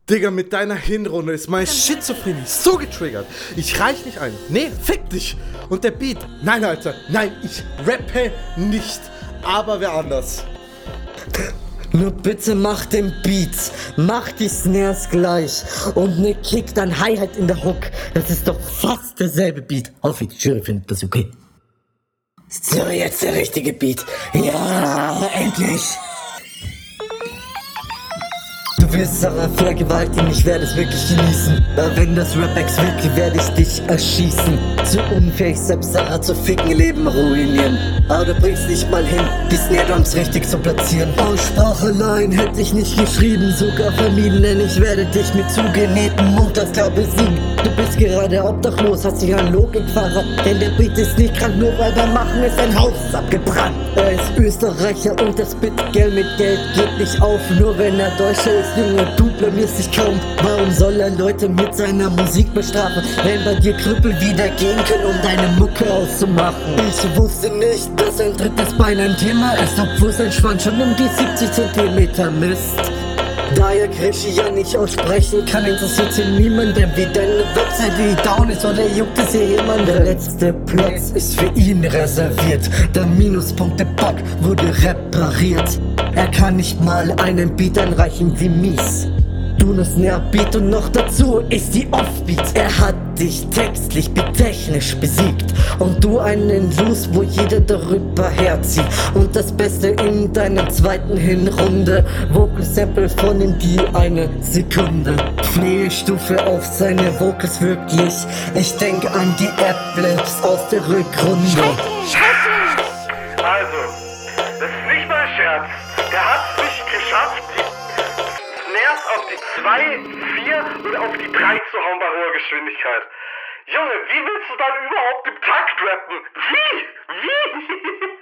Digga, mit deiner Hinrunde ist meine Schizophrenie so getriggert. Ich reich nicht ein. Nee, fick dich. Und der Beat. Nein, Alter. Nein, ich rappe nicht. Aber wer anders. Nur bitte mach den Beat, mach die Snares gleich und ne Kick, dann Hi-Hat in der Hook. Das ist doch fast derselbe Beat. Hoffe, die Jury findet das okay. So, jetzt der richtige Beat. Ja, endlich. Du wirst Sarah vergewaltigen, ich werde es wirklich genießen. Aber wenn das Rap-Ex wirklich, werde ich dich erschießen. Zu unfähig, selbst Sarah zu ficken, Leben ruinieren. Aber du bringst nicht mal hin, die Snare-Drums richtig zu platzieren. Aussprache allein hätte ich nicht geschrieben, sogar vermieden, denn ich werde dich mit zugenähten Mund als klar besiegen. Du bist gerade obdachlos, hast dich an Logikfahrer, denn der Beat ist nicht krank, nur weil beim Machen ist ein Haus abgebrannt. Er ist Österreicher und das Bitgeld mit Geld geht nicht auf, nur wenn er Deutscher ist. Junge, du blamierst dich kaum. Warum soll er Leute mit seiner Musik bestrafen, wenn bei dir Krüppel wieder gehen können, um deine Mucke auszumachen? Ich wusste nicht, dass ein drittes Bein ein Thema ist, obwohl sein Schwanz schon um die 70 Zentimeter misst. Da er Grieche ja nicht aussprechen kann, interessiert hier niemanden, wie deine Website wie down ist, oder juckt es hier jemand? Der letzte Platz ist für ihn reserviert. Der Minuspunkte-Bug wurde repariert. Er kann nicht mal einen Beat einreichen wie mies. Du nur Snare-Beat und noch dazu ist die Offbeat. Er hat dich textlich, beattechnisch besiegt. Und du einen Loose, wo jeder darüber herzieht. Und das Beste in deiner zweiten Hinrunde, Vocal Sample von ihm die eine Sekunde. Pflegestufe auf seine Vocals wirklich. Ich denk an die App-Lips aus der Rückrunde. Also, das ist nicht mal ein Scherz. Der hat es nicht geschafft, die Snares auf die 2, 4 und auf die 3 zu hauen bei hoher Geschwindigkeit. Junge, wie willst du dann überhaupt im Takt rappen? Wie?